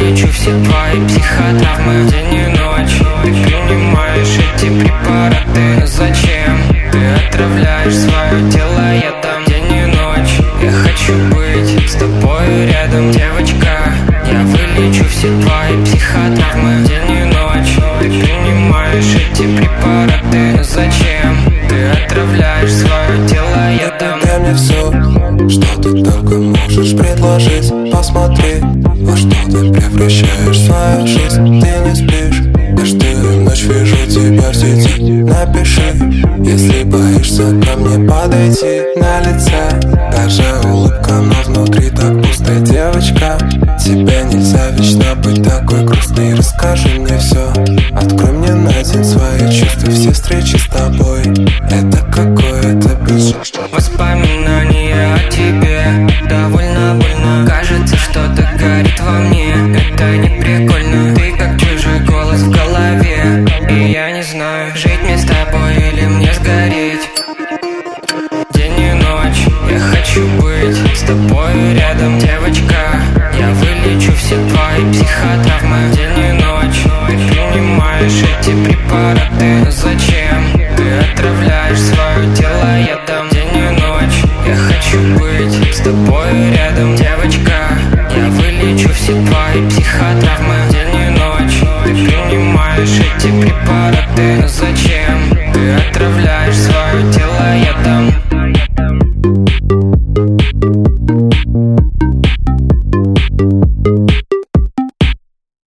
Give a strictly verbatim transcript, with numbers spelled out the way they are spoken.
вылечу все твои психотравмы. День и ночь ты принимаешь эти препараты. Зачем ты отравляешь свое тело ядом? День и ночь я хочу быть с тобой рядом, девочка. Я вылечу все твои психотравмы. День и ночь ты принимаешь эти препараты. Зачем ты отравляешь свое тело ядом? Дай мне все, что ты только можешь предложить. Посмотри, во что ты превращаешь свою жизнь. Ты не спишь, каждую ночь вижу тебя в сети. Напиши, если боишься ко мне подойти. На лице та же улыбка, но внутри так пусто, девочка. Тебе нельзя вечно быть такой грустной. Расскажи мне все, открой мне на день свои чувства. Все встречи с тобой — это какое-то безумство. Воспоминания о тебе довольно больно. Кажется, что-то горит во мне. Это не прикольно. Ты как чужой голос в голове. И я не знаю, жить мне с тобой или мне сгореть. День и ночь я хочу быть с тобой рядом, девочка. Я вылечу все твои психотравмы. День и ночь ты принимаешь эти препараты. Зачем ты отравляешь свое тело ядом? День и ночь я хочу быть с тобой рядом, девочка. Я вылечу все твои психотравмы. День и ночь ты принимаешь эти препараты. Зачем ты отравляешь свое тело ядом?